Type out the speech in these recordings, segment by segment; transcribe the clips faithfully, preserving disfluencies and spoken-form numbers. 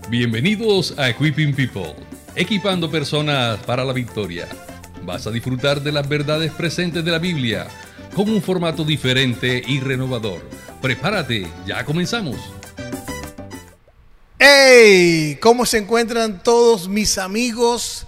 Bienvenidos a Equipping People, equipando personas para la victoria. Vas a disfrutar de las verdades presentes de la Biblia con un formato diferente y renovador. Prepárate, ya comenzamos. ¡Hey! ¿Cómo se encuentran todos mis amigos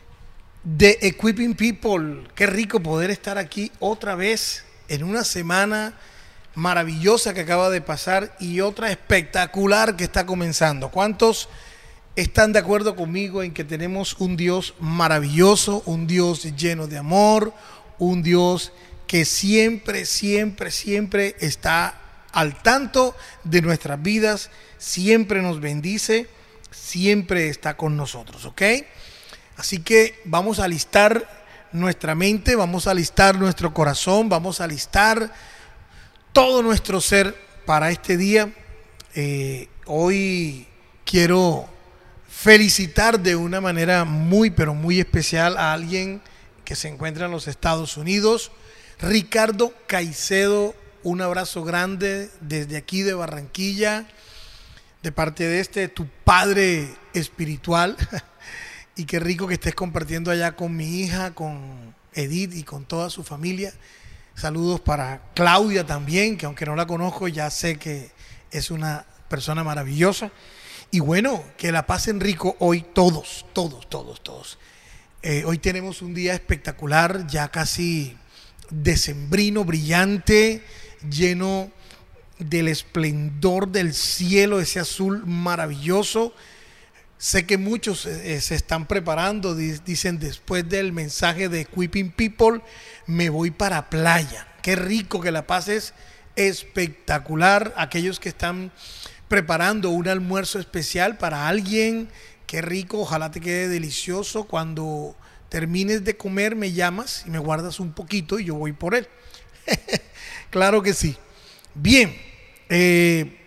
de Equipping People? Qué rico poder estar aquí otra vez en una semana maravillosa que acaba de pasar y otra espectacular que está comenzando. ¿Cuántos están de acuerdo conmigo en que tenemos un Dios maravilloso, un Dios lleno de amor, un Dios que siempre, siempre, siempre está al tanto de nuestras vidas, siempre nos bendice, siempre está con nosotros, ¿ok? Así que vamos a alistar nuestra mente, vamos a alistar nuestro corazón, vamos a alistar todo nuestro ser para este día. Eh, hoy quiero felicitar de una manera muy, pero muy especial a alguien que se encuentra en los Estados Unidos, Ricardo Caicedo. Un abrazo grande desde aquí de Barranquilla, de parte de este, tu padre espiritual. Y qué rico que estés compartiendo allá con mi hija, con Edith y con toda su familia. Saludos para Claudia también, que aunque no la conozco, ya sé que es una persona maravillosa. Y bueno, que la pasen rico hoy todos, todos, todos, todos. Eh, hoy tenemos un día espectacular, ya casi decembrino, brillante, lleno del esplendor del cielo, ese azul maravilloso. Sé que muchos eh, se están preparando, dicen después del mensaje de Equipping People, me voy para playa. Qué rico, que la pases espectacular. Aquellos que están preparando un almuerzo especial para alguien, qué rico, ojalá te quede delicioso. Cuando termines de comer me llamas y me guardas un poquito y yo voy por él. Claro que sí. Bien, eh,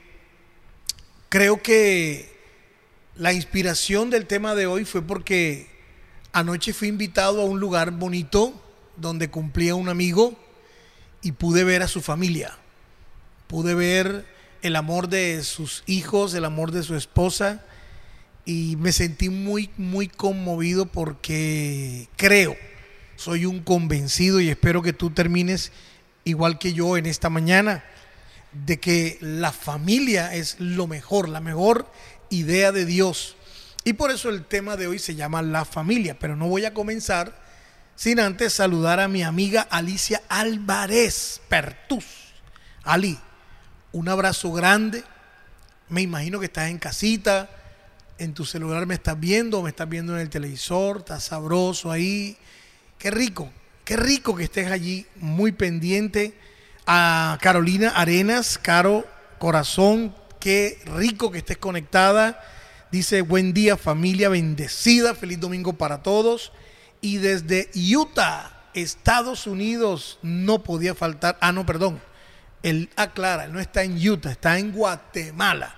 creo que la inspiración del tema de hoy fue porque anoche fui invitado a un lugar bonito donde cumplía un amigo y pude ver a su familia. Pude ver el amor de sus hijos, el amor de su esposa, y me sentí muy, muy conmovido porque creo, soy un convencido y espero que tú termines igual que yo en esta mañana, de que la familia es lo mejor, la mejor idea de Dios. Y por eso el tema de hoy se llama la familia. Pero no voy a comenzar sin antes saludar a mi amiga Alicia Álvarez Pertus. Ali, un abrazo grande. Me imagino que estás en casita, en tu celular me estás viendo, me estás viendo en el televisor, estás sabroso ahí. Qué rico, qué rico que estés allí, muy pendiente. A Carolina Arenas, Caro Corazón, qué rico que estés conectada. Dice, buen día familia bendecida, feliz domingo para todos. Y desde Utah, Estados Unidos, no podía faltar. Ah, no, perdón. Él aclara, él no está en Utah, está en Guatemala.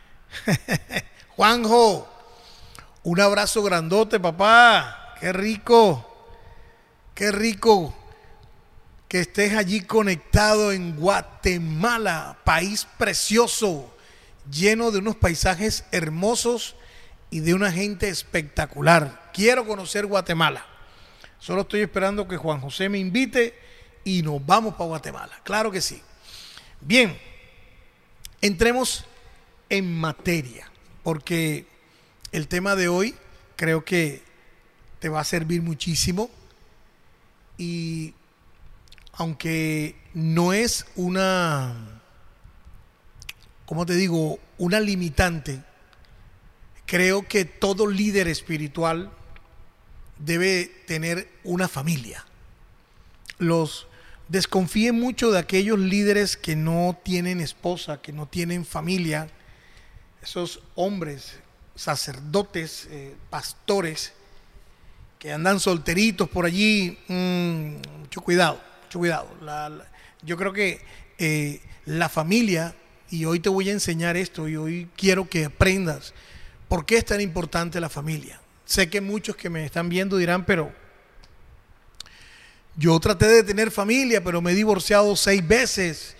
Juanjo, un abrazo grandote, papá. Qué rico, qué rico que estés allí conectado en Guatemala, país precioso, lleno de unos paisajes hermosos y de una gente espectacular. Quiero conocer Guatemala. Solo estoy esperando que Juan José me invite y nos vamos para Guatemala. Claro que sí. Bien, entremos en materia, porque el tema de hoy creo que te va a servir muchísimo. Y aunque no es una, ¿cómo te digo?, una limitante, creo que todo líder espiritual debe tener una familia. Los desconfíe mucho de aquellos líderes que no tienen esposa, que no tienen familia, esos hombres, sacerdotes, eh, pastores, que andan solteritos por allí. Mmm, mucho cuidado, mucho cuidado. La, la, yo creo que eh, la familia, y hoy te voy a enseñar esto, y hoy quiero que aprendas por qué es tan importante la familia. Sé que muchos que me están viendo dirán, pero yo traté de tener familia, pero me he divorciado seis veces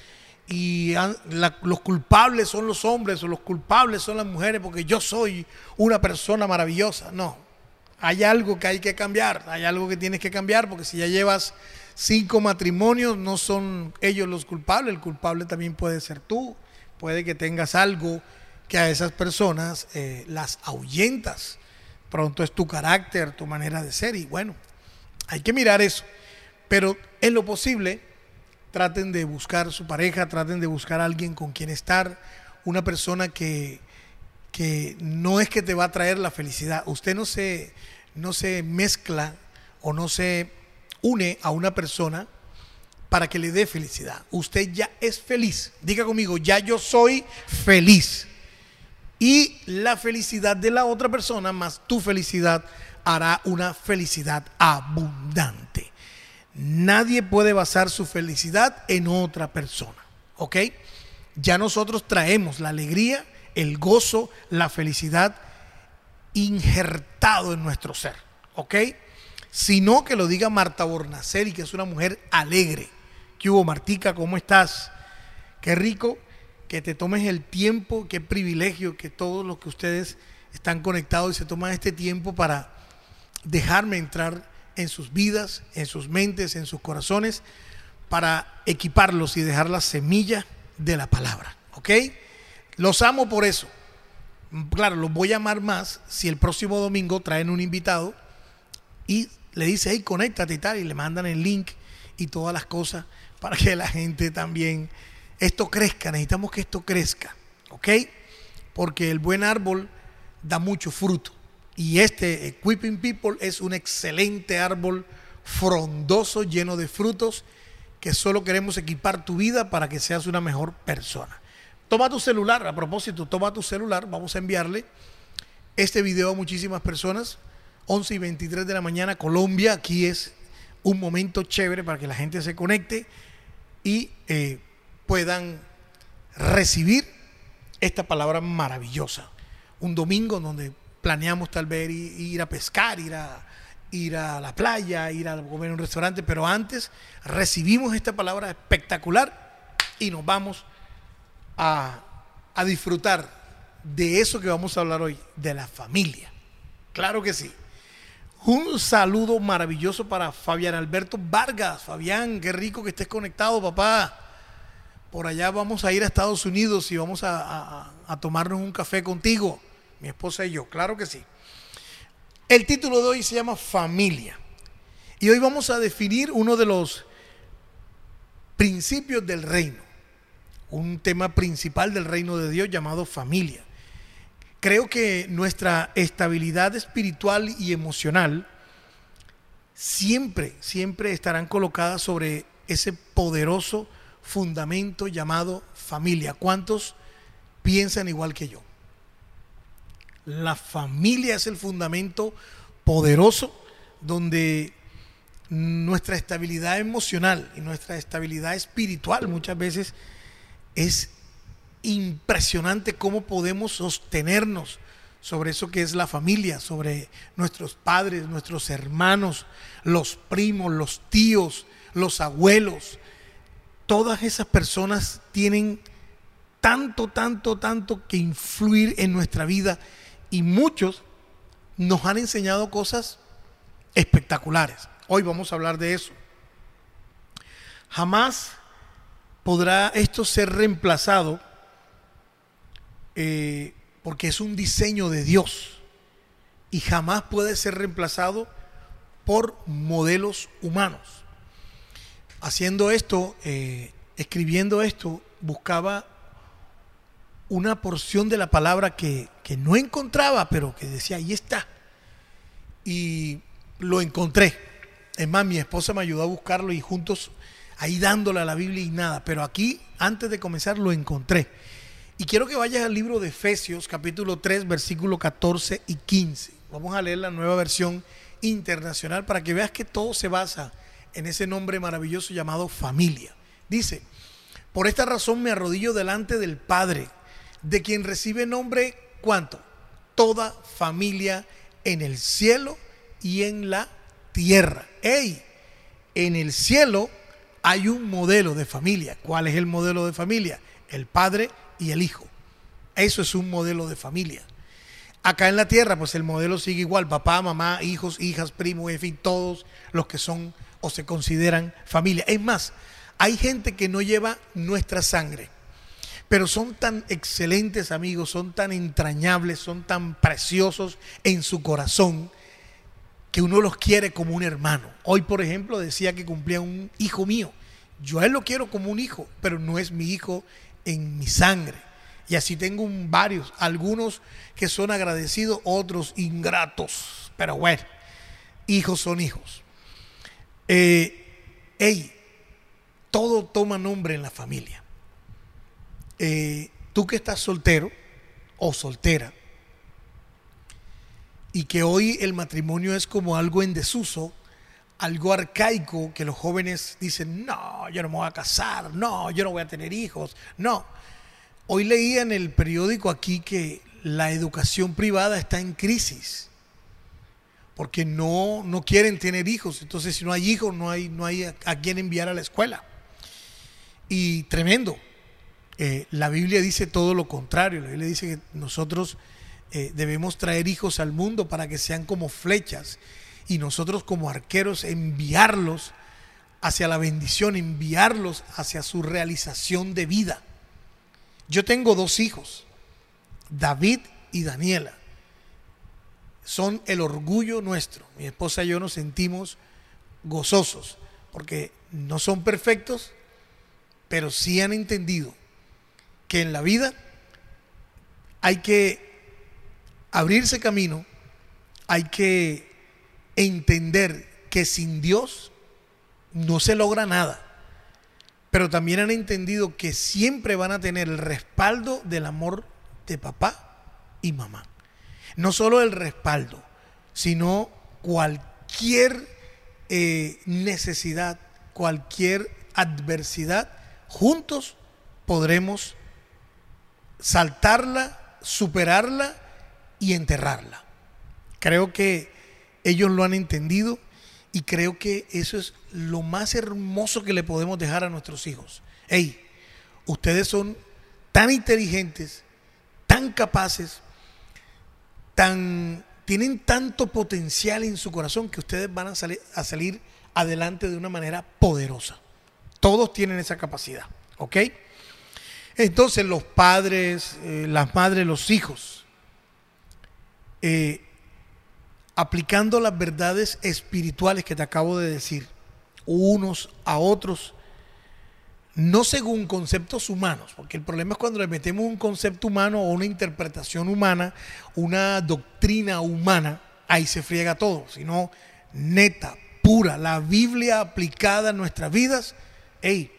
y han, la, los culpables son los hombres o los culpables son las mujeres porque yo soy una persona maravillosa. No, hay algo que hay que cambiar, hay algo que tienes que cambiar, porque si ya llevas cinco matrimonios, no son ellos los culpables, el culpable también puede ser tú. Puede que tengas algo que a esas personas eh, las ahuyentas. Pronto es tu carácter, tu manera de ser, y bueno, hay que mirar eso. Pero en lo posible, traten de buscar su pareja, traten de buscar a alguien con quien estar, una persona que, que no es que te va a traer la felicidad. Usted no se, no se mezcla o no se une a una persona para que le dé felicidad. Usted ya es feliz. Diga conmigo, ya yo soy feliz. Y la felicidad de la otra persona más tu felicidad hará una felicidad abundante. Nadie puede basar su felicidad en otra persona, ¿ok? Ya nosotros traemos la alegría, el gozo, la felicidad injertado en nuestro ser, ¿ok? Sino que lo diga Marta Bornaceli, que es una mujer alegre. ¿Qué hubo, Martica? ¿Cómo estás? Qué rico que te tomes el tiempo, qué privilegio que todos los que ustedes están conectados y se toman este tiempo para dejarme entrar en sus vidas, en sus mentes, en sus corazones, para equiparlos y dejar la semilla de la palabra, ¿ok? Los amo por eso. Claro, los voy a amar más si el próximo domingo traen un invitado y le dice, hey, conéctate y tal, y le mandan el link y todas las cosas para que la gente también, esto crezca. Necesitamos que esto crezca, ¿ok? Porque el buen árbol da mucho fruto. Y este Equipping People es un excelente árbol frondoso, lleno de frutos, que solo queremos equipar tu vida para que seas una mejor persona. Toma tu celular, a propósito, toma tu celular, vamos a enviarle este video a muchísimas personas. once y veintitrés de la mañana, Colombia. Aquí es un momento chévere para que la gente se conecte y eh, puedan recibir esta palabra maravillosa. Un domingo donde planeamos tal vez ir, ir a pescar, ir a, ir a la playa, ir a comer en un restaurante, pero antes recibimos esta palabra espectacular y nos vamos a, a disfrutar de eso que vamos a hablar hoy, de la familia. Claro que sí. Un saludo maravilloso para Fabián Alberto Vargas. Fabián, qué rico que estés conectado, papá. Por allá vamos a ir a Estados Unidos y vamos a, a, a tomarnos un café contigo, mi esposa y yo, claro que sí. El título de hoy se llama Familia. Y hoy vamos a definir uno de los principios del reino, un tema principal del reino de Dios llamado familia. Creo que nuestra estabilidad espiritual y emocional siempre, siempre estarán colocadas sobre ese poderoso fundamento llamado familia. ¿Cuántos piensan igual que yo? La familia es el fundamento poderoso donde nuestra estabilidad emocional y nuestra estabilidad espiritual muchas veces es impresionante cómo podemos sostenernos sobre eso que es la familia, sobre nuestros padres, nuestros hermanos, los primos, los tíos, los abuelos. Todas esas personas tienen tanto, tanto, tanto que influir en nuestra vida y muchos nos han enseñado cosas espectaculares. Hoy vamos a hablar de eso. Jamás podrá esto ser reemplazado eh, porque es un diseño de Dios y jamás puede ser reemplazado por modelos humanos. Haciendo esto, eh, escribiendo esto, buscaba una porción de la palabra que, que no encontraba, pero que decía, ahí está. Y lo encontré. Es más, mi esposa me ayudó a buscarlo y juntos ahí dándole a la Biblia y nada. Pero aquí, antes de comenzar, lo encontré. Y quiero que vayas al libro de Efesios, capítulo tres, versículos catorce y quince. Vamos a leer la nueva versión internacional para que veas que todo se basa en ese nombre maravilloso llamado familia. Dice, por esta razón me arrodillo delante del Padre, de quien recibe nombre, ¿cuánto? Toda familia en el cielo y en la tierra. ¡Ey! En el cielo hay un modelo de familia. ¿Cuál es el modelo de familia? El padre y el hijo. Eso es un modelo de familia. Acá en la tierra, pues el modelo sigue igual: papá, mamá, hijos, hijas, primos, en fin, todos los que son o se consideran familia. Es más, hay gente que no lleva nuestra sangre, pero son tan excelentes amigos, son tan entrañables, son tan preciosos en su corazón, que uno los quiere como un hermano. Hoy, por ejemplo, decía que cumplía un hijo mío. Yo a él lo quiero como un hijo, pero no es mi hijo en mi sangre. Y así tengo un, varios, algunos que son agradecidos, otros ingratos. Pero bueno, hijos son hijos. Eh, hey, todo toma nombre en la familia. Eh, tú que estás soltero o soltera, y que hoy el matrimonio es como algo en desuso, algo arcaico, que los jóvenes dicen: no, yo no me voy a casar, no, yo no voy a tener hijos, no. Hoy leía en el periódico aquí que la educación privada está en crisis, porque no, no quieren tener hijos. Entonces, si no hay hijos, no hay, no hay a, a quién enviar a la escuela. Y tremendo. Eh, la Biblia dice todo lo contrario. La Biblia dice que nosotros eh, debemos traer hijos al mundo para que sean como flechas, y nosotros como arqueros enviarlos hacia la bendición, enviarlos hacia su realización de vida. Yo tengo dos hijos, David y Daniela. Son el orgullo nuestro. Mi esposa y yo nos sentimos gozosos porque no son perfectos, pero sí han entendido que en la vida hay que abrirse camino, hay que entender que sin Dios no se logra nada. Pero también han entendido que siempre van a tener el respaldo del amor de papá y mamá. No solo el respaldo, sino cualquier eh, necesidad, cualquier adversidad, juntos podremos saltarla, superarla y enterrarla. Creo que ellos lo han entendido. Y creo que eso es lo más hermoso que le podemos dejar a nuestros hijos. Hey, ustedes son tan inteligentes, tan capaces, tan, tienen tanto potencial en su corazón, que ustedes van a salir, a salir adelante de una manera poderosa. Todos tienen esa capacidad, ¿ok? Entonces los padres, eh, las madres, los hijos, eh, aplicando las verdades espirituales que te acabo de decir, unos a otros, no según conceptos humanos, porque el problema es cuando le metemos un concepto humano o una interpretación humana, una doctrina humana, ahí se friega todo, sino neta, pura, la Biblia aplicada en nuestras vidas. Hey,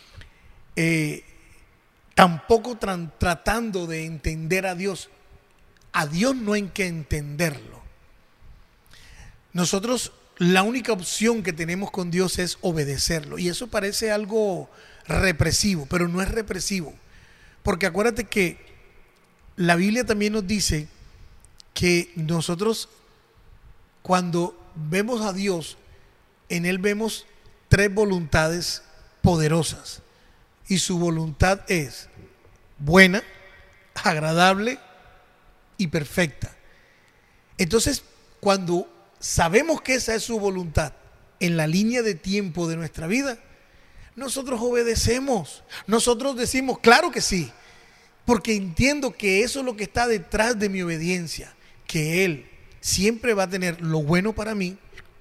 eh, tampoco tra- tratando de entender a Dios. A Dios no hay que entenderlo. Nosotros, la única opción que tenemos con Dios es obedecerlo. Y eso parece algo represivo, pero no es represivo. Porque acuérdate que la Biblia también nos dice que nosotros, cuando vemos a Dios, en Él vemos tres voluntades poderosas. Y su voluntad es buena, agradable y perfecta. Entonces, cuando sabemos que esa es su voluntad en la línea de tiempo de nuestra vida, nosotros obedecemos. Nosotros decimos: claro que sí, porque entiendo que eso es lo que está detrás de mi obediencia, que Él siempre va a tener lo bueno para mí,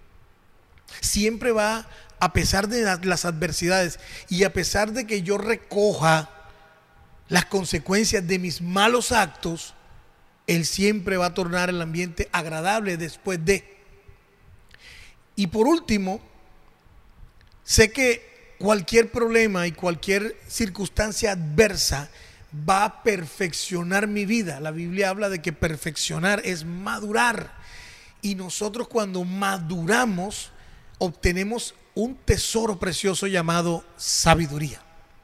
siempre va, a pesar de las adversidades y a pesar de que yo recoja las consecuencias de mis malos actos, Él siempre va a tornar el ambiente agradable después de. Y por último, sé que cualquier problema y cualquier circunstancia adversa va a perfeccionar mi vida. La Biblia habla de que perfeccionar es madurar. Y nosotros, cuando maduramos, obtenemos un tesoro precioso llamado sabiduría.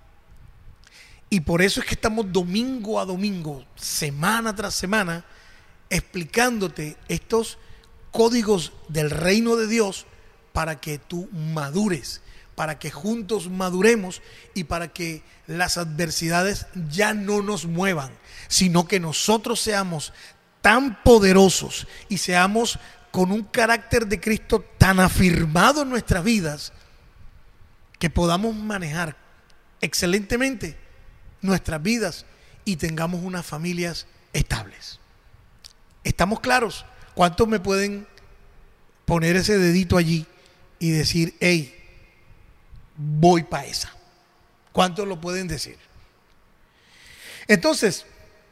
Y por eso es que estamos domingo a domingo, semana tras semana, explicándote estos códigos del reino de Dios para que tú madures, para que juntos maduremos y para que las adversidades ya no nos muevan, sino que nosotros seamos tan poderosos y seamos con un carácter de Cristo tan afirmado en nuestras vidas que podamos manejar excelentemente nuestras vidas y tengamos unas familias estables. ¿Estamos claros? ¿Cuántos me pueden poner ese dedito allí y decir, hey, voy para esa? ¿Cuántos lo pueden decir? Entonces,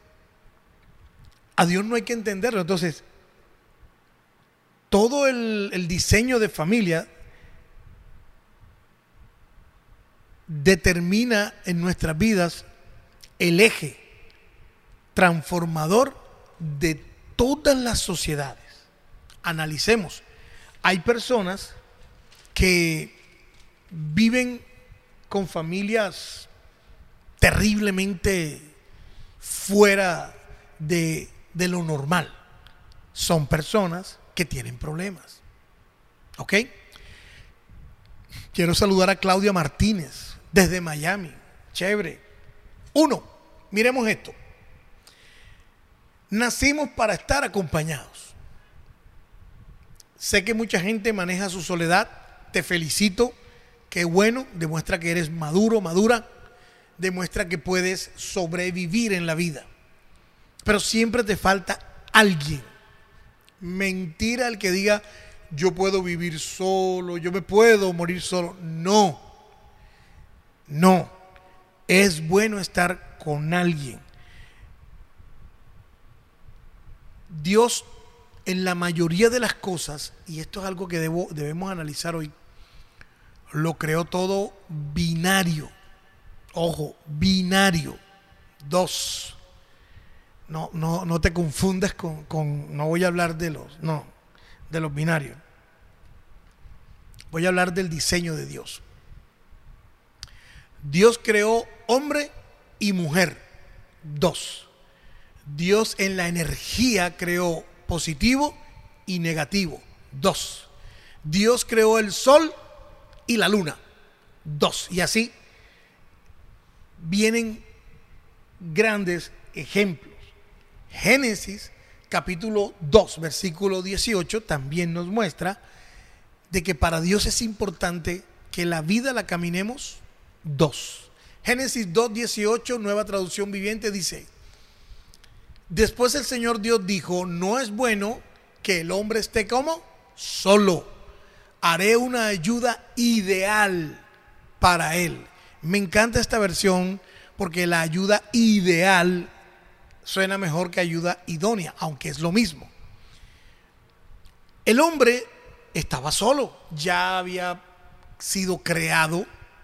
a Dios no hay que entenderlo. Entonces, todo el, el diseño de familia determina en nuestras vidas el eje transformador de todas las sociedades. Analicemos. Hay personas que viven con familias terriblemente fuera de, de lo normal. Son personas que tienen problemas. ¿Ok? Quiero saludar a Claudia Martínez desde Miami. Chévere. Uno, miremos esto. Nacimos para estar acompañados. Sé que mucha gente maneja su soledad. Te felicito. Qué bueno. Demuestra que eres maduro, madura. Demuestra que puedes sobrevivir en la vida. Pero siempre te falta alguien. Mentira el que diga, yo puedo vivir solo, yo me puedo morir solo. No. No. Es bueno estar con alguien. Dios, en la mayoría de las cosas, y esto es algo que debo, debemos analizar hoy, lo creó todo binario. Ojo, binario. Dos. No, no, no te confundas con, con, no voy a hablar de los, no, de los binarios. Voy a hablar del diseño de Dios. Dios creó hombre y mujer. Dos. Dios en la energía creó positivo y negativo. Dos. Dios creó el sol y la luna. Dos. Y así vienen grandes ejemplos. Génesis capítulo dos, versículo dieciocho también nos muestra de que para Dios es importante que la vida la caminemos dos. Génesis dos, dieciocho, nueva traducción viviente, dice: después el Señor Dios dijo, no es bueno que el hombre esté como solo. Haré una ayuda ideal para él. Me encanta esta versión porque la ayuda ideal suena mejor que ayuda idónea, aunque es lo mismo. El hombre estaba solo, ya había sido creado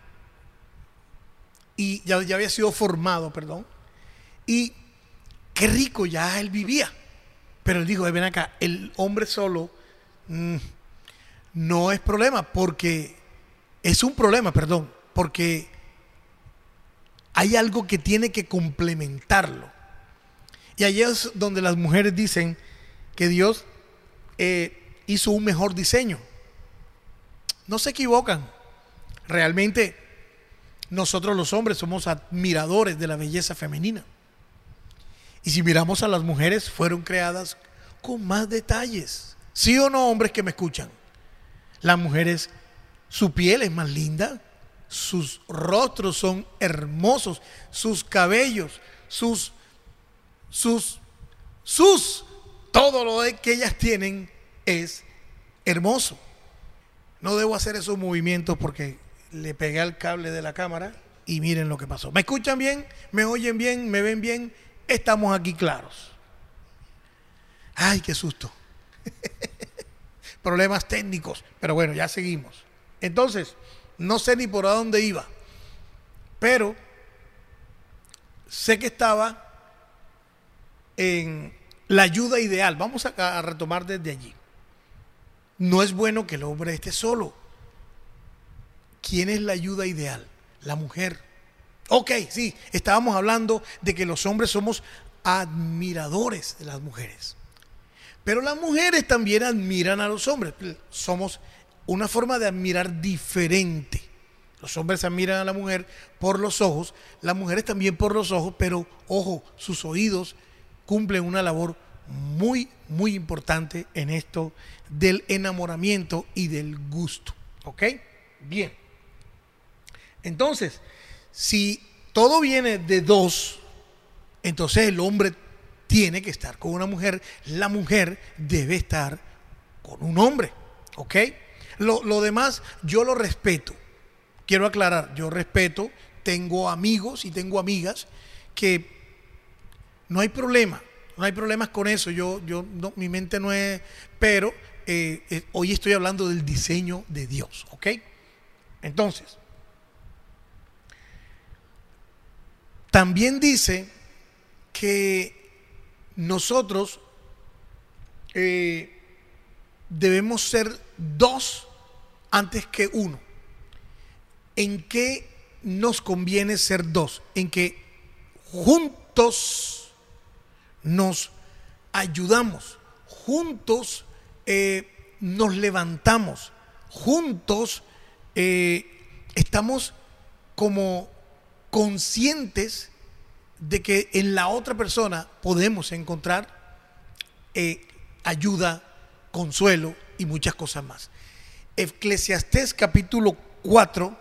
y ya, ya había sido formado, perdón, y qué rico ya él vivía. Pero él dijo, ven acá, el hombre solo mmm, no es problema, porque es un problema, perdón, porque hay algo que tiene que complementarlo. Y allí es donde las mujeres dicen que Dios eh, hizo un mejor diseño. No se equivocan. Realmente nosotros los hombres somos admiradores de la belleza femenina. Y si miramos a las mujeres, fueron creadas con más detalles. ¿Sí o no, hombres que me escuchan? Las mujeres, su piel es más linda, sus rostros son hermosos, sus cabellos, sus, sus, sus, todo lo que ellas tienen es hermoso. No debo hacer esos movimientos porque le pegué al cable de la cámara y miren lo que pasó. ¿Me escuchan bien? ¿Me oyen bien? ¿Me ven bien? Estamos aquí claros. Ay, qué susto. Problemas técnicos, pero bueno, ya seguimos. Entonces, no sé ni por a dónde iba, pero sé que estaba en la ayuda ideal. Vamos a, a retomar desde allí. No es bueno que el hombre esté solo. ¿Quién es la ayuda ideal? La mujer. Ok, sí, estábamos hablando de que los hombres somos admiradores de las mujeres. Pero las mujeres también admiran a los hombres. Somos una forma de admirar diferente. Los hombres admiran a la mujer por los ojos, las mujeres también por los ojos, pero ojo, sus oídos cumplen una labor muy, muy importante en esto del enamoramiento y del gusto. ¿Ok? Bien. Entonces, si todo viene de dos, entonces el hombre tiene que estar con una mujer, la mujer debe estar con un hombre. ¿Ok? Lo, lo demás yo lo respeto. Quiero aclarar, yo respeto, tengo amigos y tengo amigas que no hay problema, no hay problemas con eso. Yo, yo, no, mi mente no es, pero eh, eh, hoy estoy hablando del diseño de Dios, ¿ok? Entonces, también dice que nosotros eh, debemos ser dos antes que uno. ¿En qué nos conviene ser dos? En que juntos nos ayudamos, juntos eh, nos levantamos, juntos eh, estamos como conscientes de que en la otra persona podemos encontrar eh, ayuda, consuelo y muchas cosas más. Eclesiastés capítulo cuatro.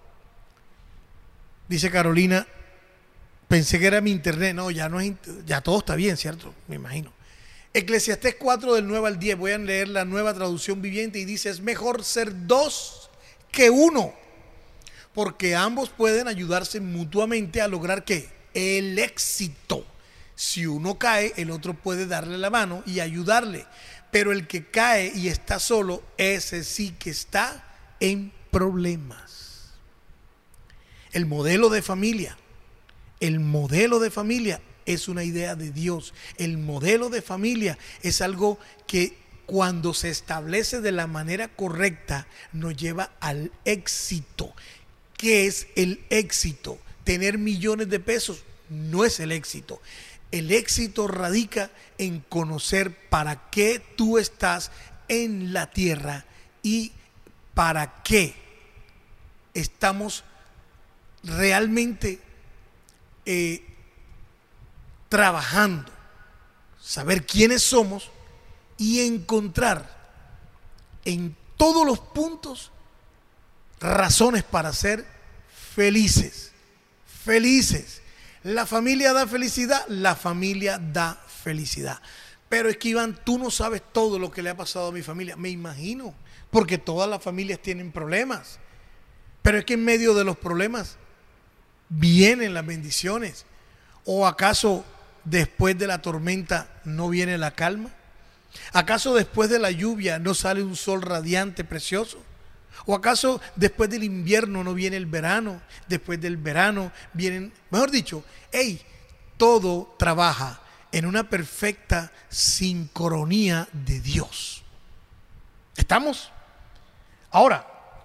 Dice Carolina, pensé que era mi internet. No, ya no es, ya todo está bien, ¿cierto? Me imagino. Eclesiastés cuatro del nueve al diez, voy a leer la Nueva Traducción Viviente y dice: es mejor ser dos que uno, porque ambos pueden ayudarse mutuamente a lograr ¿qué? El éxito. Si uno cae, el otro puede darle la mano y ayudarle, pero el que cae y está solo, ese sí que está en problemas. El modelo de familia, el modelo de familia es una idea de Dios. El modelo de familia es algo que cuando se establece de la manera correcta nos lleva al éxito. ¿Qué es el éxito? Tener millones de pesos no es el éxito. El éxito radica en conocer para qué tú estás en la tierra y para qué estamos realmente eh, trabajando, saber quiénes somos y encontrar en todos los puntos razones para ser felices, felices. La familia da felicidad, la familia da felicidad. Pero es que Iván, tú no sabes todo lo que le ha pasado a mi familia. Me imagino, porque todas las familias tienen problemas. Pero es que en medio de los problemas vienen las bendiciones. ¿O acaso después de la tormenta no viene la calma? ¿Acaso después de la lluvia no sale un sol radiante, precioso? ¿O acaso después del invierno no viene el verano? Después del verano vienen, mejor dicho, hey, todo trabaja en una perfecta sincronía de Dios. ¿Estamos? Ahora,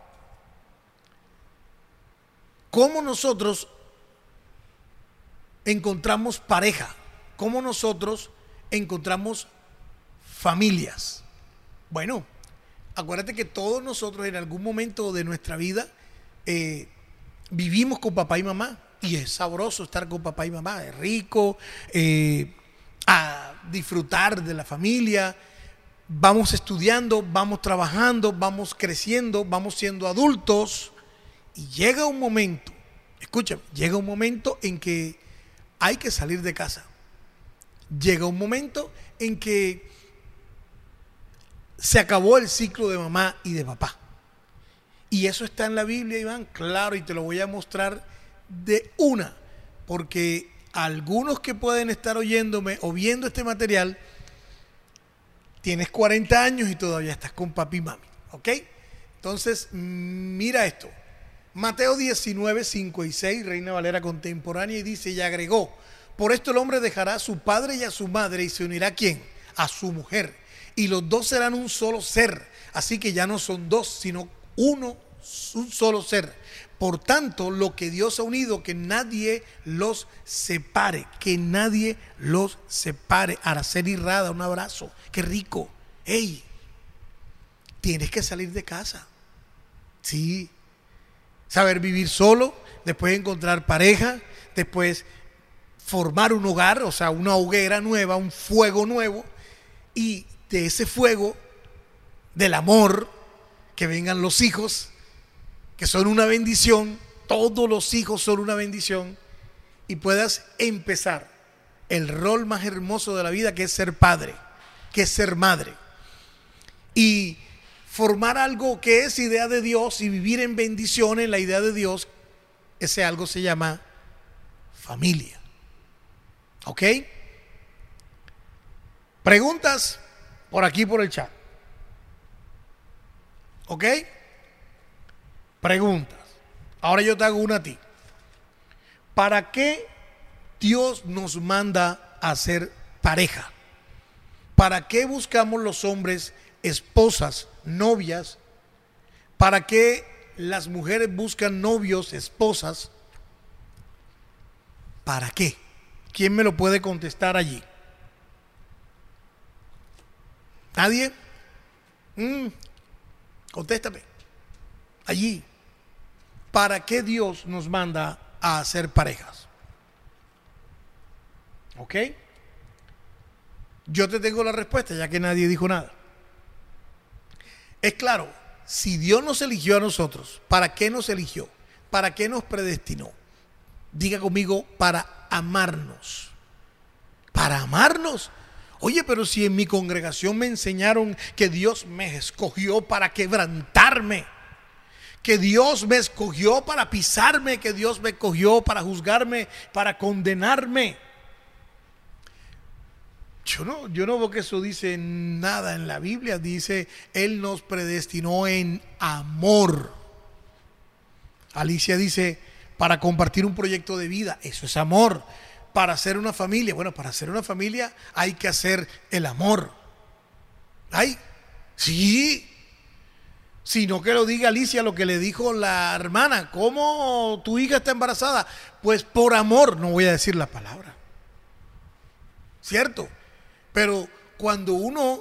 ¿cómo nosotros encontramos pareja? ¿Cómo nosotros encontramos familias? Bueno, acuérdate que todos nosotros en algún momento de nuestra vida eh, vivimos con papá y mamá. Y es sabroso estar con papá y mamá, es rico, eh, a disfrutar de la familia. Vamos estudiando, vamos trabajando, vamos creciendo, vamos siendo adultos. Y llega un momento, escúchame, llega un momento en que hay que salir de casa. Llega un momento en que se acabó el ciclo de mamá y de papá. Y eso está en la Biblia, Iván, claro, y te lo voy a mostrar de una, porque algunos que pueden estar oyéndome o viendo este material, tienes cuarenta años y todavía estás con papi y mami, ¿ok? Entonces, mira esto. Mateo diecinueve, cinco y seis, Reina Valera contemporánea, y dice, y agregó, por esto el hombre dejará a su padre y a su madre y se unirá ¿a quién? A su mujer. Y los dos serán un solo ser. Así que ya no son dos, sino uno, un solo ser. Por tanto, lo que Dios ha unido, que nadie los separe, que nadie los separe. Araceli Rada, un abrazo, qué rico. Ey, tienes que salir de casa. Sí, saber vivir solo, después encontrar pareja, después formar un hogar, o sea, una hoguera nueva, un fuego nuevo, y de ese fuego, del amor, que vengan los hijos, que son una bendición, todos los hijos son una bendición, y puedas empezar el rol más hermoso de la vida, que es ser padre, que es ser madre, y formar algo que es idea de Dios y vivir en bendición en la idea de Dios. Ese algo se llama familia. ¿Ok? Preguntas por aquí, por el chat. ¿Ok? Preguntas. Ahora yo te hago una a ti. ¿Para qué Dios nos manda a ser pareja? ¿Para qué buscamos los hombres esposas, novias? ¿Para qué las mujeres buscan novios, esposas? ¿Para qué? ¿Quién me lo puede contestar allí? ¿Nadie? Mm, contéstame. Allí. ¿Para qué Dios nos manda a hacer parejas? ¿Ok? Yo te tengo la respuesta, ya que nadie dijo nada. Es claro, si Dios nos eligió a nosotros, ¿para qué nos eligió? ¿Para qué nos predestinó? Diga conmigo, para amarnos. ¿Para amarnos? Oye, pero si en mi congregación me enseñaron que Dios me escogió para quebrantarme, que Dios me escogió para pisarme, que Dios me escogió para juzgarme, para condenarme. Yo no, yo no veo que eso dice nada en la Biblia. Dice, Él nos predestinó en amor. Alicia dice, para compartir un proyecto de vida. Eso es amor. Para hacer una familia. Bueno, para hacer una familia hay que hacer el amor. ¿Ay? Sí. Sino que lo diga Alicia lo que le dijo la hermana. ¿Cómo tu hija está embarazada? Pues por amor. No voy a decir la palabra. ¿Cierto? Pero cuando uno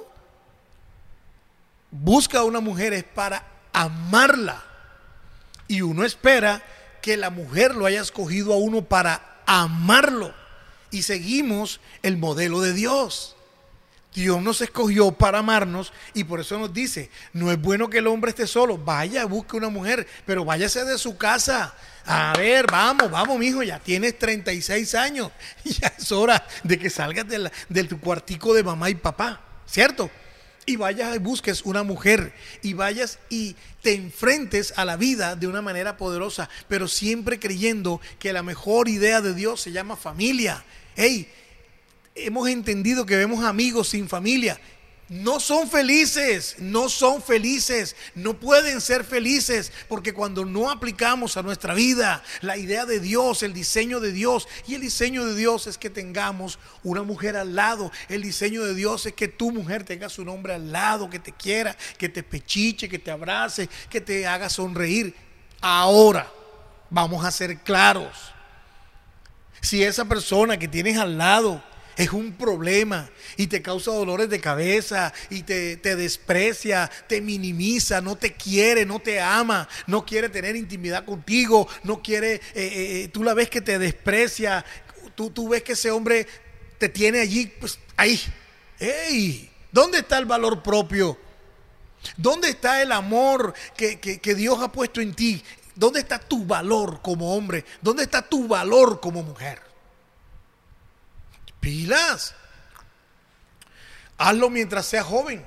busca a una mujer es para amarla. Y uno espera que la mujer lo haya escogido a uno para amarlo. Y seguimos el modelo de Dios. Dios nos escogió para amarnos y por eso nos dice, no es bueno que el hombre esté solo. Vaya, busque una mujer, pero váyase de su casa. A ver, vamos, vamos, mijo, ya tienes treinta y seis años. Ya es hora de que salgas de, la, de tu cuartico de mamá y papá, ¿cierto? Y vayas y busques una mujer y vayas y te enfrentes a la vida de una manera poderosa, pero siempre creyendo que la mejor idea de Dios se llama familia. Hey, hemos entendido que vemos amigos sin familia. No son felices, no son felices, no pueden ser felices, porque cuando no aplicamos a nuestra vida la idea de Dios, el diseño de Dios, y el diseño de Dios es que tengamos una mujer al lado, el diseño de Dios es que tu mujer tenga un hombre al lado, que te quiera, que te pechiche, que te abrace, que te haga sonreír. Ahora, vamos a ser claros. Si esa persona que tienes al lado es un problema y te causa dolores de cabeza y te, te desprecia, te minimiza, no te quiere, no te ama, no quiere tener intimidad contigo, no quiere, eh, eh, tú la ves que te desprecia, tú, tú ves que ese hombre te tiene allí, pues ahí. ¡Ey! ¿Dónde está el valor propio? ¿Dónde está el amor que, que, que Dios ha puesto en ti? ¿Dónde está tu valor como hombre? ¿Dónde está tu valor como mujer? Pilas. Hazlo mientras seas joven.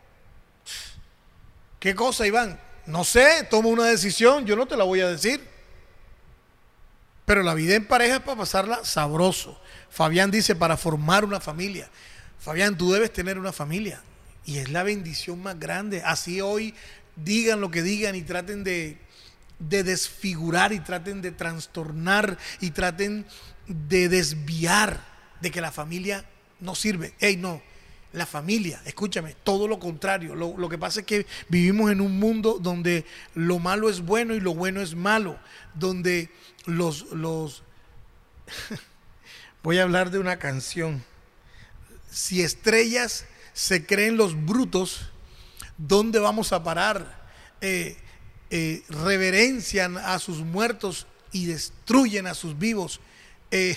¿Qué cosa, Iván? No sé, toma una decisión, yo no te la voy a decir. Pero la vida en pareja es para pasarla sabroso. Fabián dice, para formar una familia. Fabián, tú debes tener una familia. Y es la bendición más grande. Así hoy digan lo que digan y traten de, de desfigurar y traten de trastornar y traten de desviar de que la familia no sirve. Ey, no, la familia, escúchame, todo lo contrario. Lo, lo que pasa es que vivimos en un mundo donde lo malo es bueno y lo bueno es malo, donde los, los voy a hablar de una canción. Si estrellas se creen los brutos, ¿dónde vamos a parar? Eh, eh, reverencian a sus muertos y destruyen a sus vivos. Eh,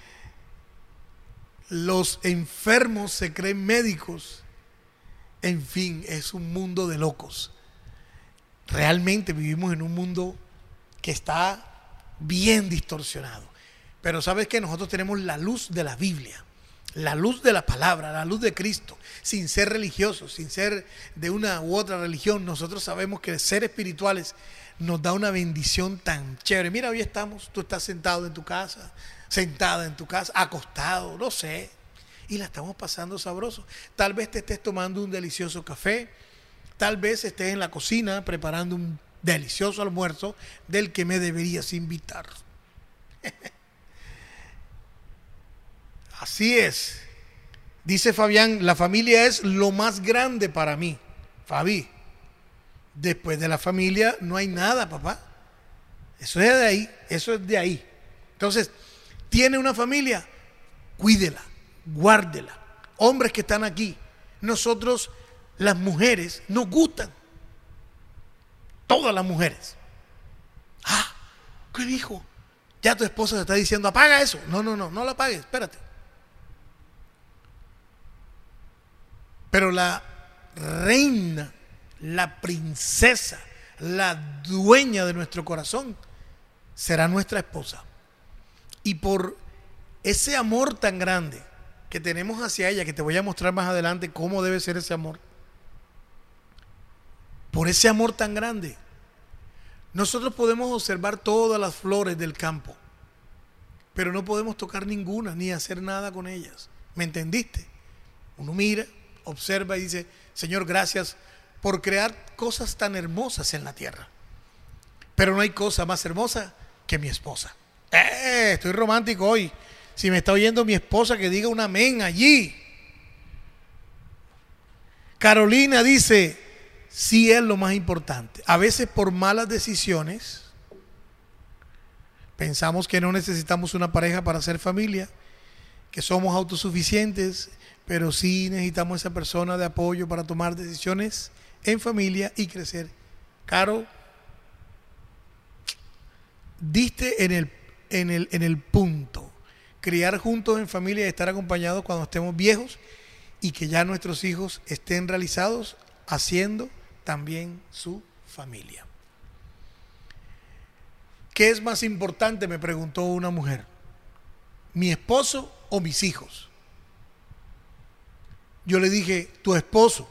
los enfermos se creen médicos. En fin, es un mundo de locos. Realmente vivimos en un mundo que está bien distorsionado. Pero ¿sabes qué? Nosotros tenemos la luz de la Biblia, la luz de la palabra, la luz de Cristo, sin ser religiosos, sin ser de una u otra religión. Nosotros sabemos que ser espirituales nos da una bendición tan chévere. Mira, hoy estamos, tú estás sentado en tu casa, sentada en tu casa, acostado, no sé, y la estamos pasando sabroso. Tal vez te estés tomando un delicioso café, tal vez estés en la cocina preparando un delicioso almuerzo del que me deberías invitar. Así es. Dice Fabián, la familia es lo más grande para mí. Fabi, después de la familia no hay nada, papá. Eso es de ahí, eso es de ahí. Entonces, tiene una familia, cuídela, guárdela. Hombres que están aquí, nosotros, las mujeres, nos gustan. Todas las mujeres. Ah, ¿qué dijo? Ya tu esposa te está diciendo, apaga eso. No, no, no, no la apagues, espérate. Pero la reina, la princesa, la dueña de nuestro corazón, será nuestra esposa. Y por ese amor tan grande que tenemos hacia ella, que te voy a mostrar más adelante cómo debe ser ese amor, por ese amor tan grande, nosotros podemos observar todas las flores del campo, pero no podemos tocar ninguna ni hacer nada con ellas. ¿Me entendiste? Uno mira, observa y dice, Señor, gracias por crear cosas tan hermosas en la tierra, pero no hay cosa más hermosa que mi esposa. Eh, estoy romántico hoy. Si me está oyendo mi esposa, que diga un amén allí. Carolina dice, sí es lo más importante. A veces por malas decisiones pensamos que no necesitamos una pareja para hacer familia, que somos autosuficientes, pero sí necesitamos esa persona de apoyo para tomar decisiones en familia y crecer. Caro, diste en el, en el, en el punto. Criar juntos en familia y estar acompañados cuando estemos viejos y que ya nuestros hijos estén realizados haciendo también su familia. ¿Qué es más importante?, me preguntó una mujer. ¿Mi esposo o mis hijos? Yo le dije, tu esposo.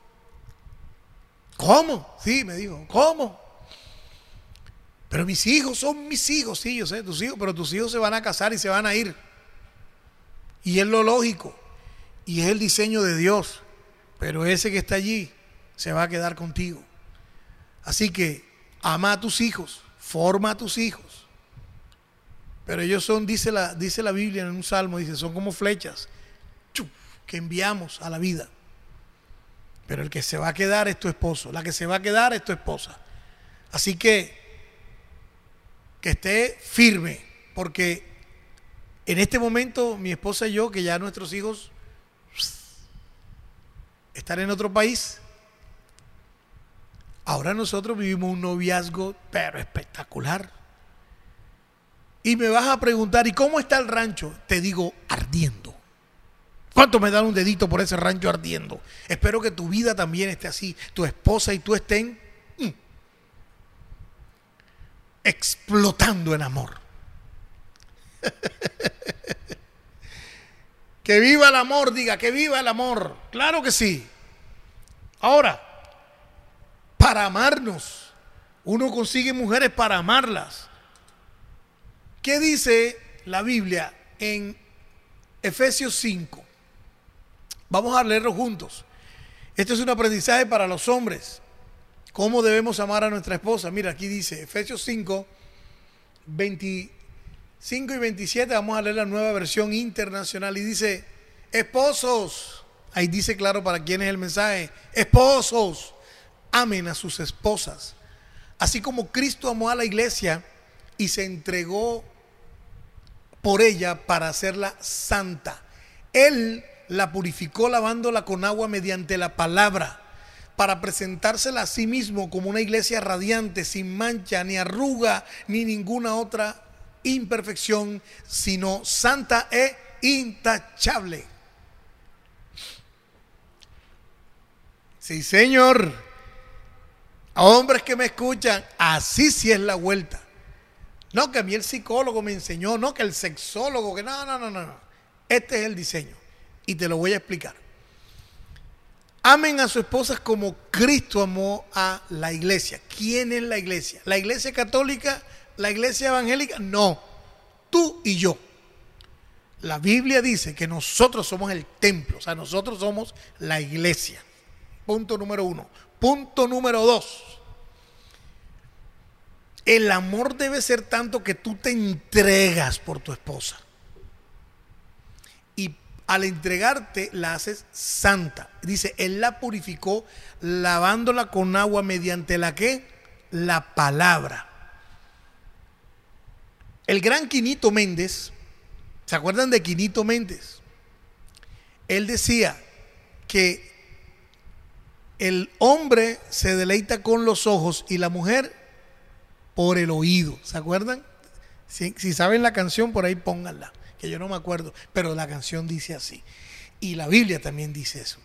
¿Cómo? Sí, me dijo, ¿cómo? Pero mis hijos son mis hijos. Sí, yo sé, tus hijos, pero tus hijos se van a casar y se van a ir. Y es lo lógico. Y es el diseño de Dios. Pero ese que está allí se va a quedar contigo. Así que ama a tus hijos, forma a tus hijos. Pero ellos son, dice la, dice la Biblia en un salmo, dice, son como flechas que enviamos a la vida. Pero el que se va a quedar es tu esposo. La que se va a quedar es tu esposa. Así que que esté firme, porque en este momento mi esposa y yo, que ya nuestros hijos están en otro país, ahora nosotros vivimos un noviazgo pero espectacular. Y me vas a preguntar, ¿y cómo está el rancho? Te digo, ardiendo. ¿Cuánto me dan un dedito por ese rancho ardiendo? Espero que tu vida también esté así, tu esposa y tú estén mm, explotando en amor. Que viva el amor, diga, que viva el amor. Claro que sí. Ahora, para amarnos, uno consigue mujeres para amarlas. ¿Qué dice la Biblia en Efesios cinco? Vamos a leerlo juntos. Este es un aprendizaje para los hombres. ¿Cómo debemos amar a nuestra esposa? Mira, aquí dice Efesios cinco, veinticinco y veintisiete. Vamos a leer la nueva versión internacional. Y dice, esposos. Ahí dice claro para quién es el mensaje. Esposos, amen a sus esposas. Así como Cristo amó a la iglesia y se entregó por ella para hacerla santa. Él la purificó lavándola con agua mediante la palabra, para presentársela a sí mismo como una iglesia radiante, sin mancha, ni arruga, ni ninguna otra imperfección, sino santa e intachable. Sí, señor. A hombres que me escuchan, así sí es la vuelta. No que a mí el psicólogo me enseñó, no que el sexólogo, que no, no, no, no, no. Este es el diseño y te lo voy a explicar. Amen a sus esposas como Cristo amó a la iglesia. ¿Quién es la iglesia? ¿La iglesia católica? ¿La iglesia evangélica? No, tú y yo. La Biblia dice que nosotros somos el templo, o sea, nosotros somos la iglesia. Punto número uno. Punto número dos. El amor debe ser tanto que tú te entregas por tu esposa. Y al entregarte la haces santa. Dice, Él la purificó lavándola con agua mediante la ¿qué? La palabra. El gran Quinito Méndez, ¿se acuerdan de Quinito Méndez? Él decía que el hombre se deleita con los ojos y la mujer por el oído. ¿Se acuerdan? Si, si saben la canción, por ahí pónganla, que yo no me acuerdo, pero la canción dice así. Y la Biblia también dice eso.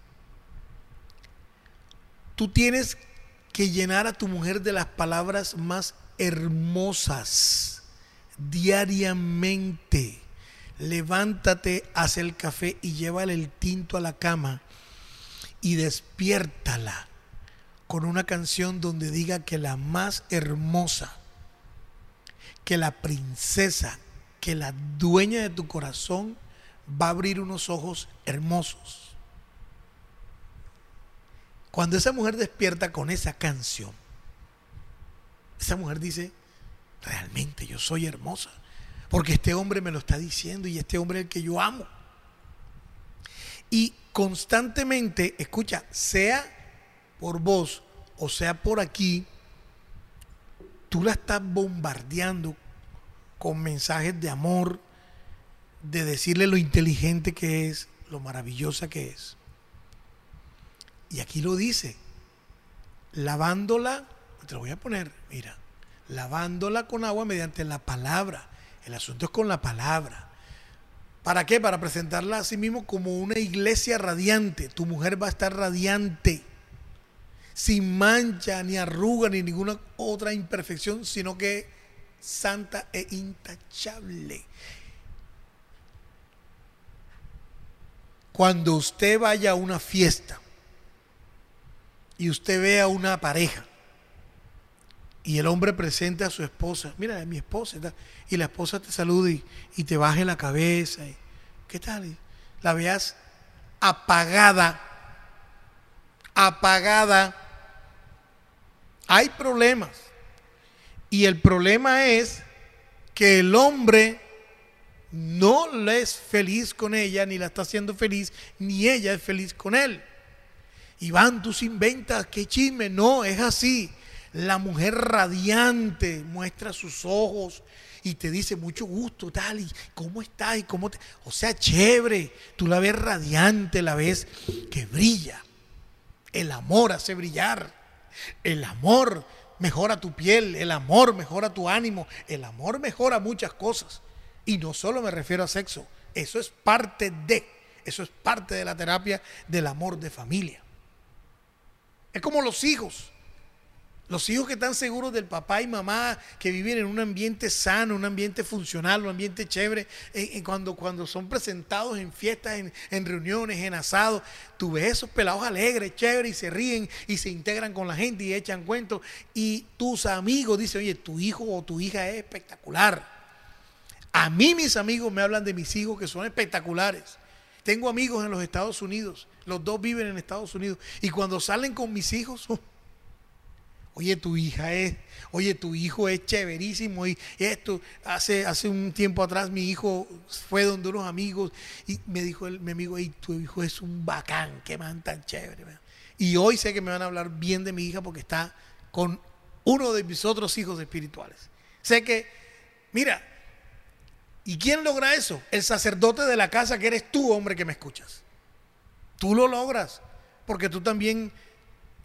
Tú tienes que llenar a tu mujer de las palabras más hermosas diariamente. Levántate, haz el café y llévale el tinto a la cama y despiértala con una canción donde diga que la más hermosa, que la princesa, que la dueña de tu corazón va a abrir unos ojos hermosos. Cuando esa mujer despierta con esa canción, esa mujer dice, realmente yo soy hermosa, porque este hombre me lo está diciendo y este hombre es el que yo amo. Y constantemente, escucha, sea por voz o sea por aquí, tú la estás bombardeando con mensajes de amor, de decirle lo inteligente que es, lo maravillosa que es. Y aquí lo dice, lavándola, te lo voy a poner, mira, lavándola con agua mediante la palabra. El asunto es con la palabra. ¿Para qué? Para presentarla a sí mismo como una iglesia radiante. Tu mujer va a estar radiante, sin mancha, ni arruga, ni ninguna otra imperfección, sino que santa e intachable. Cuando usted vaya a una fiesta y usted vea una pareja y el hombre presente a su esposa, mira, es mi esposa, y la esposa te saluda y, y te baje la cabeza, y, ¿qué tal? Y la veas apagada, apagada, hay problemas. Y el problema es que el hombre no le es feliz con ella, ni la está haciendo feliz, ni ella es feliz con él. Iván, tú se inventas, qué chisme. No, es así. La mujer radiante muestra sus ojos y te dice mucho gusto, tal, y cómo estás, y cómo te... O sea, chévere. Tú la ves radiante, la ves que brilla. El amor hace brillar. El amor mejora tu piel, el amor mejora tu ánimo, el amor mejora muchas cosas. Y no solo me refiero a sexo, eso es parte de, eso es parte de la terapia del amor de familia. Es como los hijos, los hijos que están seguros del papá y mamá, que viven en un ambiente sano, un ambiente funcional, un ambiente chévere, y cuando, cuando son presentados en fiestas, en, en reuniones, en asados, tú ves esos pelados alegres, chéveres, y se ríen y se integran con la gente y echan cuentos, y tus amigos dicen, oye, tu hijo o tu hija es espectacular. A mí mis amigos me hablan de mis hijos que son espectaculares. Tengo amigos en los Estados Unidos, los dos viven en Estados Unidos, y cuando salen con mis hijos, oh, oye, tu hija es, oye, tu hijo es chéverísimo, y esto, hace, hace un tiempo atrás mi hijo fue donde unos amigos y me dijo el, mi amigo, hey, tu hijo es un bacán, qué man tan chévere, man. Y hoy sé que me van a hablar bien de mi hija porque está con uno de mis otros hijos espirituales. Sé que, mira, ¿y quién logra eso? El sacerdote de la casa, que eres tú, hombre, que me escuchas. Tú lo logras, porque tú también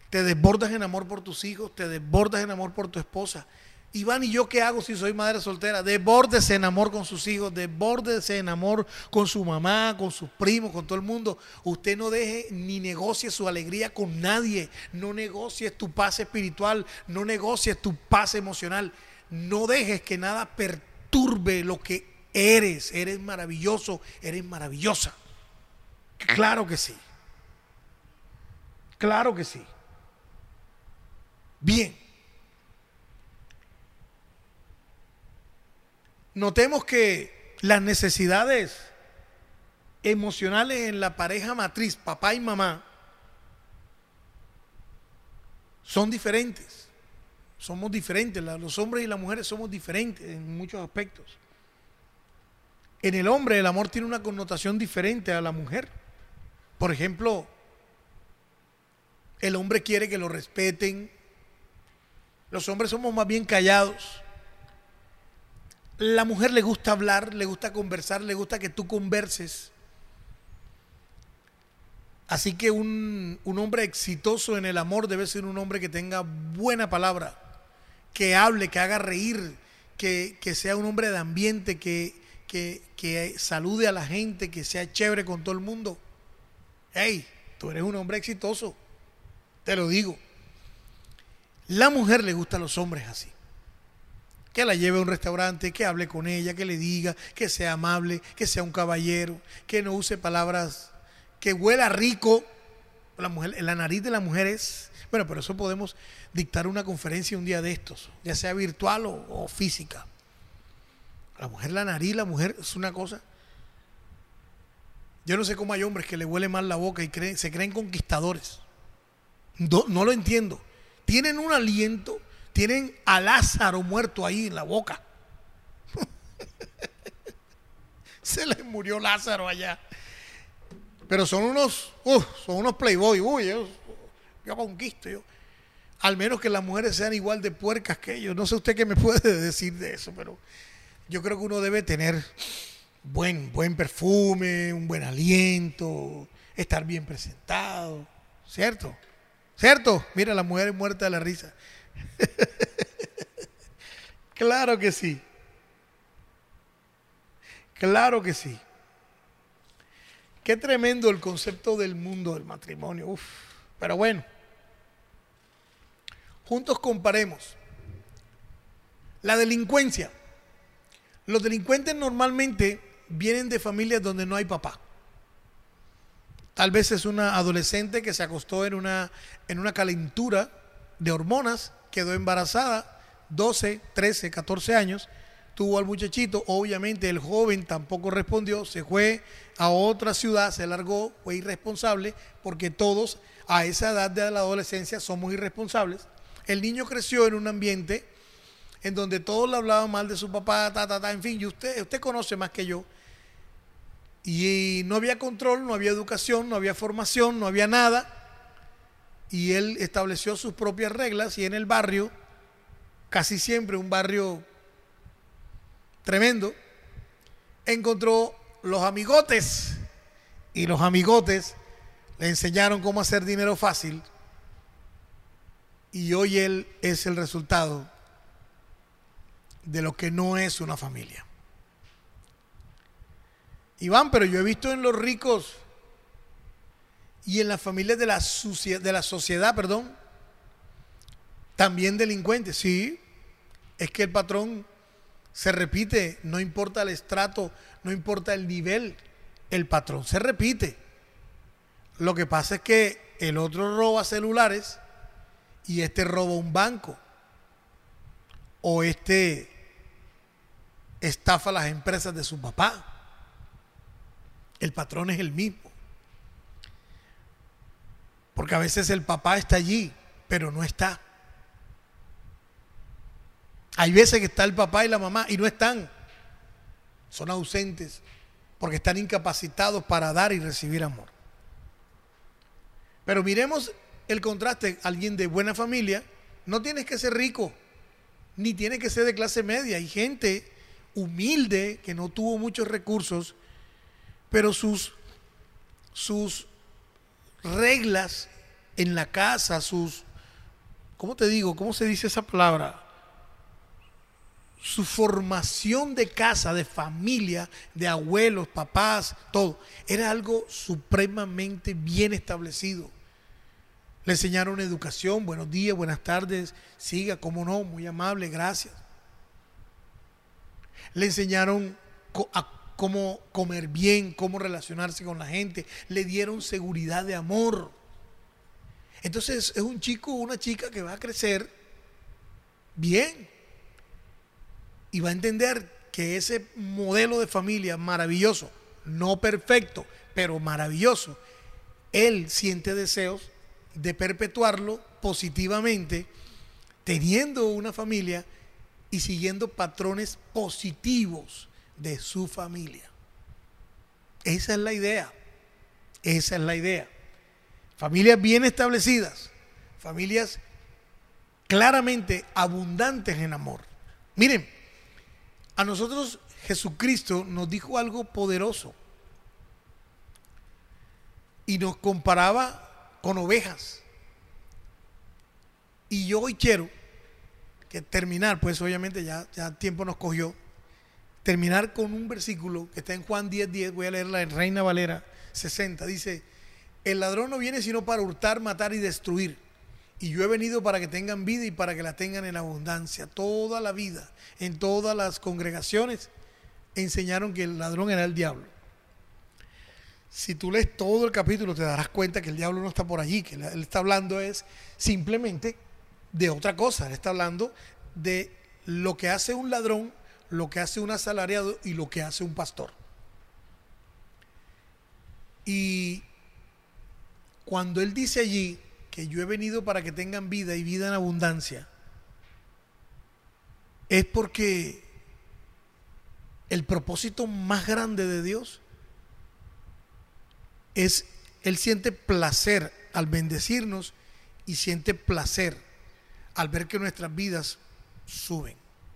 Te desbordas en amor por tus hijos, te desbordas en amor por tu esposa. Iván, ¿y yo qué hago si soy madre soltera? Desbórdese en amor con sus hijos, desbórdese en amor con su mamá, con sus primos, con todo el mundo. Usted no deje ni negocie su alegría con nadie. No negocies tu paz espiritual, no negocies tu paz emocional. No dejes que nada perturbe lo que eres. Eres maravilloso, eres maravillosa. Claro que sí. Claro que sí. Bien. Notemos que las necesidades emocionales en la pareja matriz, papá y mamá, son diferentes. Somos diferentes. Los hombres y las mujeres somos diferentes en muchos aspectos. En el hombre el amor tiene una connotación diferente a la mujer. Por ejemplo, el hombre quiere que lo respeten. Los hombres somos más bien callados. La mujer le gusta hablar, le gusta conversar, le gusta que tú converses. Así que un, un hombre exitoso en el amor debe ser un hombre que tenga buena palabra, que hable, que haga reír, que, que sea un hombre de ambiente, que, que, que salude a la gente, que sea chévere con todo el mundo. Hey, tú eres un hombre exitoso, te lo digo. La mujer le gusta a los hombres así. Que la lleve a un restaurante, que hable con ella, que le diga, que sea amable, que sea un caballero, que no use palabras, que huela rico. La mujer, la nariz de la mujer es... Bueno, por eso podemos dictar una conferencia un día de estos, ya sea virtual o, o física. La mujer, la nariz, la mujer es una cosa... Yo no sé cómo hay hombres que le huele mal la boca y creen, se creen conquistadores. No, no lo entiendo. Tienen un aliento... Tienen a Lázaro muerto ahí en la boca. Se les murió Lázaro allá. Pero son unos, uh, son unos playboy. Uy, yo, yo conquisto. Yo. Al menos que las mujeres sean igual de puercas que ellos. No sé usted qué me puede decir de eso, pero yo creo que uno debe tener buen, buen perfume, un buen aliento, estar bien presentado. ¿Cierto? ¿Cierto? Mira, la mujer es muerta de la risa. Claro que sí. Claro que sí. Qué tremendo el concepto del mundo del matrimonio. Uf. Pero bueno, juntos comparemos la delincuencia. Los delincuentes normalmente vienen de familias donde no hay papá. Tal vez es una adolescente que se acostó en una, en una calentura de hormonas, quedó embarazada, doce, trece, catorce años, tuvo al muchachito. Obviamente el joven tampoco respondió, se fue a otra ciudad, se largó, fue irresponsable, porque todos a esa edad de la adolescencia somos irresponsables. El niño creció en un ambiente en donde todos le hablaban mal de su papá, ta, ta, ta, en fin, y usted, usted conoce más que yo. Y no había control, no había educación, no había formación, no había nada. Y él estableció sus propias reglas, y en el barrio, casi siempre un barrio tremendo, encontró los amigotes, y los amigotes le enseñaron cómo hacer dinero fácil, y hoy él es el resultado de lo que no es una familia. Iván, pero yo he visto en los ricos y en las familias de la, sucia, de la sociedad, perdón, también delincuentes. Sí, es que el patrón se repite, no importa el estrato, no importa el nivel, el patrón se repite. Lo que pasa es que el otro roba celulares y este roba un banco, o este estafa a las empresas de su papá. El patrón es el mismo. Porque a veces el papá está allí, pero no está. Hay veces que está el papá y la mamá y no están. Son ausentes porque están incapacitados para dar y recibir amor. Pero miremos el contraste. Alguien de buena familia, no tienes que ser rico, ni tienes que ser de clase media. Hay gente humilde que no tuvo muchos recursos, pero sus, sus reglas en la casa, sus, ¿cómo te digo? ¿Cómo se dice esa palabra? Su formación de casa, de familia, de abuelos, papás, todo, era algo supremamente bien establecido. Le enseñaron educación, buenos días, buenas tardes, siga, cómo no, muy amable, gracias. Le enseñaron a cómo comer bien, cómo relacionarse con la gente, le dieron seguridad de amor. Entonces es un chico o una chica que va a crecer bien y va a entender que ese modelo de familia maravilloso, no perfecto, pero maravilloso, él siente deseos de perpetuarlo positivamente, teniendo una familia y siguiendo patrones positivos de su familia. Esa es la idea. Esa es la idea. Familias bien establecidas, familias claramente abundantes en amor. Miren, a nosotros Jesucristo nos dijo algo poderoso y nos comparaba con ovejas. Y yo hoy quiero que terminar, pues obviamente ya, ya tiempo nos cogió, terminar con un versículo que está en Juan diez diez, voy a leerla en Reina Valera sesenta, dice: el ladrón no viene sino para hurtar, matar y destruir, y yo he venido para que tengan vida y para que la tengan en abundancia. Toda la vida, en todas las congregaciones, enseñaron que el ladrón era el diablo. Si tú lees todo el capítulo te darás cuenta que el diablo no está por allí, que él está hablando es simplemente de otra cosa. Él está hablando de lo que hace un ladrón, lo que hace un asalariado y lo que hace un pastor. Y cuando él dice allí que yo he venido para que tengan vida y vida en abundancia, es porque el propósito más grande de Dios es, Él siente placer al bendecirnos y siente placer al ver que nuestras vidas suben.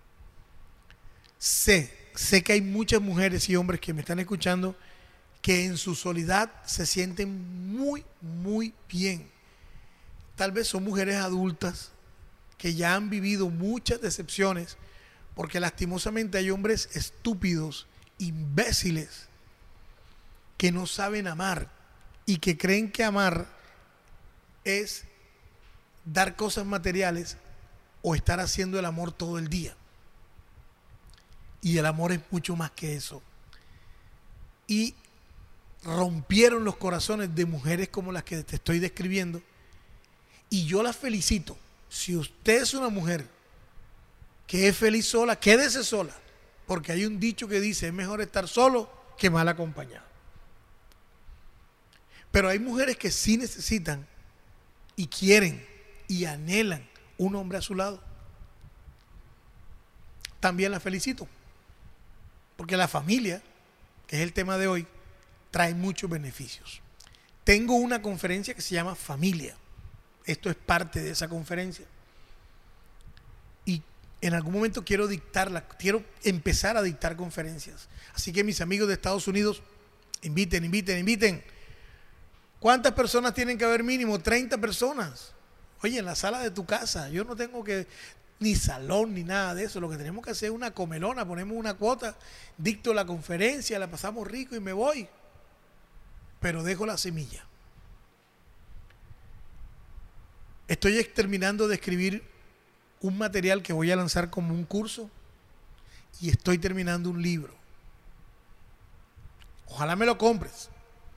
Sé, sé que hay muchas mujeres y hombres que me están escuchando que en su soledad se sienten muy, muy bien. Tal vez son mujeres adultas que ya han vivido muchas decepciones, porque lastimosamente hay hombres estúpidos, imbéciles, que no saben amar y que creen que amar es dar cosas materiales o estar haciendo el amor todo el día. Y el amor es mucho más que eso. Y rompieron los corazones de mujeres como las que te estoy describiendo. Y yo las felicito. Si usted es una mujer que es feliz sola, quédese sola. Porque hay un dicho que dice: es mejor estar solo que mal acompañado. Pero hay mujeres que sí necesitan y quieren y anhelan un hombre a su lado. También las felicito. Porque la familia, que es el tema de hoy, trae muchos beneficios. Tengo una conferencia que se llama Familia. Esto es parte de esa conferencia. Y en algún momento quiero dictarla, quiero empezar a dictar conferencias. Así que mis amigos de Estados Unidos, inviten, inviten, inviten. ¿Cuántas personas tienen que haber mínimo? treinta personas. Oye, en la sala de tu casa, yo no tengo que, ni salón, ni nada de eso. Lo que tenemos que hacer es una comelona, ponemos una cuota, dicto la conferencia, la pasamos rico y me voy. Pero dejo la semilla. Estoy terminando de escribir un material que voy a lanzar como un curso y estoy terminando un libro. Ojalá me lo compres.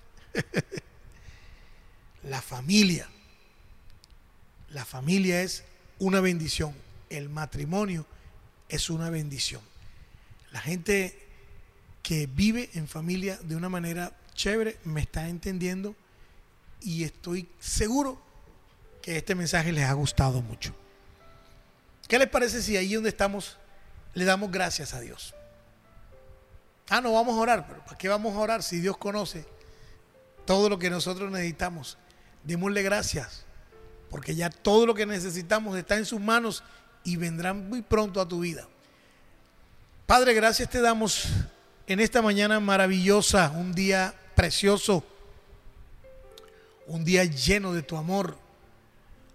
La familia. La familia es una bendición. El matrimonio es una bendición. La gente que vive en familia de una manera chévere me está entendiendo y estoy seguro que este mensaje les ha gustado mucho. ¿Qué les parece si ahí donde estamos le damos gracias a Dios? Ah, no vamos a orar, pero ¿para qué vamos a orar si Dios conoce todo lo que nosotros necesitamos? Démosle gracias, porque ya todo lo que necesitamos está en sus manos y vendrán muy pronto a tu vida. Padre, gracias te damos en esta mañana maravillosa, un día precioso, un día lleno de tu amor,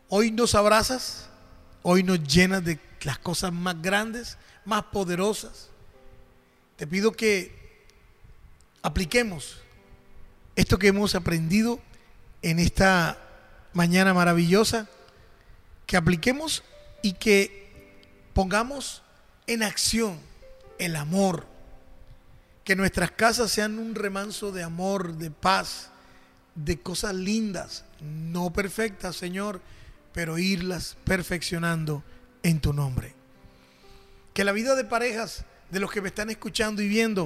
Hoy nos abrazas, hoy nos llenas de las cosas más grandes, más poderosas. Te pido que apliquemos esto que hemos aprendido en esta mañana maravillosa, que apliquemos y que pongamos en acción el amor, que nuestras casas sean un remanso de amor, de paz, de cosas lindas, no perfectas, Señor, pero irlas perfeccionando en tu nombre. Que la vida de parejas de los que me están escuchando y viendo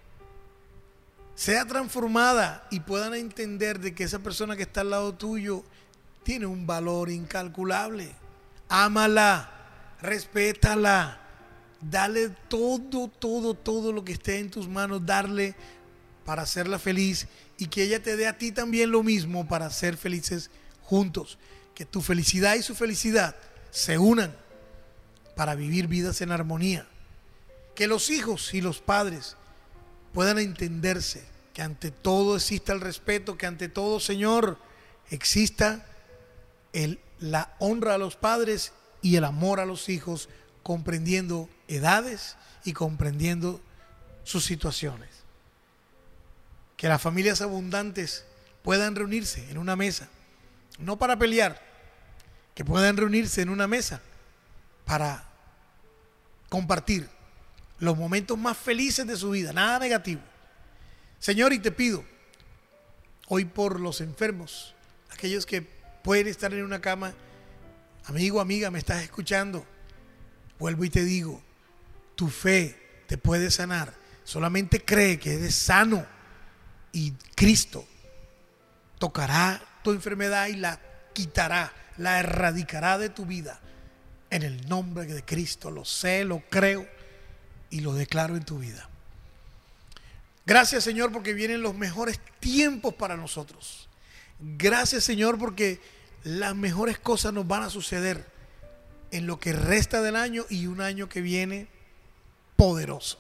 sea transformada y puedan entender de que esa persona que está al lado tuyo tiene un valor incalculable. Ámala, respétala, dale todo, todo, todo lo que esté en tus manos, darle para hacerla feliz y que ella te dé a ti también lo mismo para ser felices juntos. Que tu felicidad y su felicidad se unan para vivir vidas en armonía. Que los hijos y los padres puedan entenderse, que ante todo exista el respeto, que ante todo, Señor, exista el, la honra a los padres y el amor a los hijos, comprendiendo edades y comprendiendo sus situaciones. Que las familias abundantes puedan reunirse en una mesa, no para pelear, que puedan reunirse en una mesa para compartir los momentos más felices de su vida, nada negativo. Señor, y te pido hoy por los enfermos, aquellos que pueden estar en una cama, amigo, amiga, me estás escuchando, vuelvo y te digo, tu fe te puede sanar, solamente cree que eres sano y Cristo tocará tu enfermedad y la quitará, la erradicará de tu vida. En el nombre de Cristo, lo sé, lo creo y lo declaro en tu vida. Gracias, Señor, porque vienen los mejores tiempos para nosotros. Gracias, Señor, porque las mejores cosas nos van a suceder en lo que resta del año y un año que viene poderoso.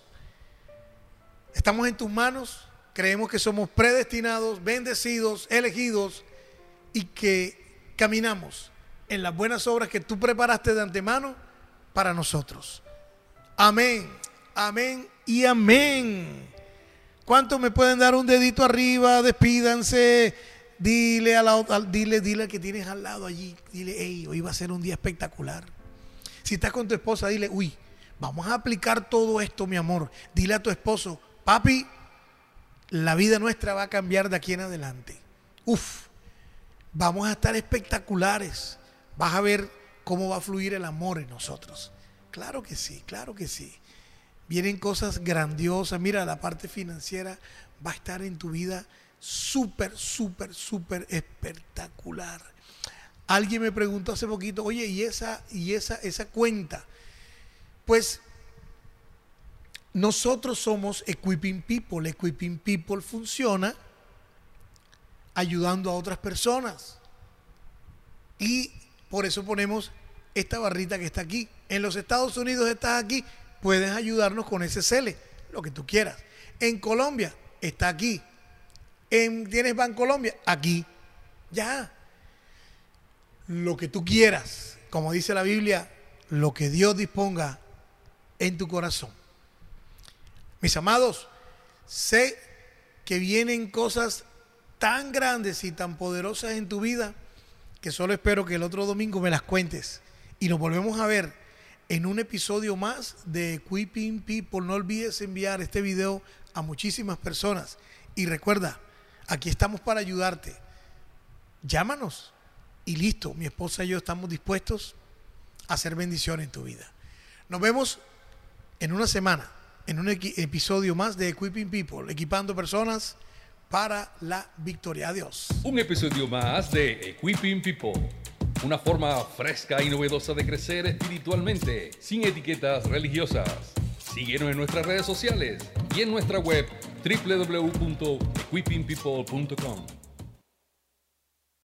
Estamos en tus manos, creemos que somos predestinados, bendecidos, elegidos y que caminamos en las buenas obras que tú preparaste de antemano para nosotros. Amén, amén y amén. ¿Cuántos me pueden dar un dedito arriba? Despídanse. Dile, a la, al, dile, dile al que tienes al lado allí. Dile, hey, hoy va a ser un día espectacular. Si estás con tu esposa, dile, uy, vamos a aplicar todo esto, mi amor. Dile a tu esposo, papi, la vida nuestra va a cambiar de aquí en adelante. Uf, vamos a estar espectaculares. Vas a ver cómo va a fluir el amor en nosotros. Claro que sí, claro que sí. Vienen cosas grandiosas. Mira, la parte financiera va a estar en tu vida súper, súper, súper espectacular. Alguien me preguntó hace poquito, oye, ¿y esa, y esa, esa cuenta? Pues nosotros somos Equipping People. Equipping People funciona ayudando a otras personas. Y por eso ponemos esta barrita que está aquí. En los Estados Unidos estás aquí, puedes ayudarnos con ese cele, lo que tú quieras. En Colombia está aquí. En, ¿Tienes Bancolombia? Aquí. Ya. Lo que tú quieras. Como dice la Biblia, lo que Dios disponga en tu corazón. Mis amados, sé que vienen cosas tan grandes y tan poderosas en tu vida que solo espero que el otro domingo me las cuentes. Y nos volvemos a ver en un episodio más de Equipping People. No olvides enviar este video a muchísimas personas. Y recuerda, aquí estamos para ayudarte. Llámanos y listo. Mi esposa y yo estamos dispuestos a hacer bendición en tu vida. Nos vemos en una semana, en un episodio más de Equipping People, equipando personas para la victoria. Adiós. Un episodio más de Equipping People. Una forma fresca y novedosa de crecer espiritualmente, sin etiquetas religiosas. Síguenos en nuestras redes sociales y en nuestra web doble u doble u doble u punto equipping people punto com.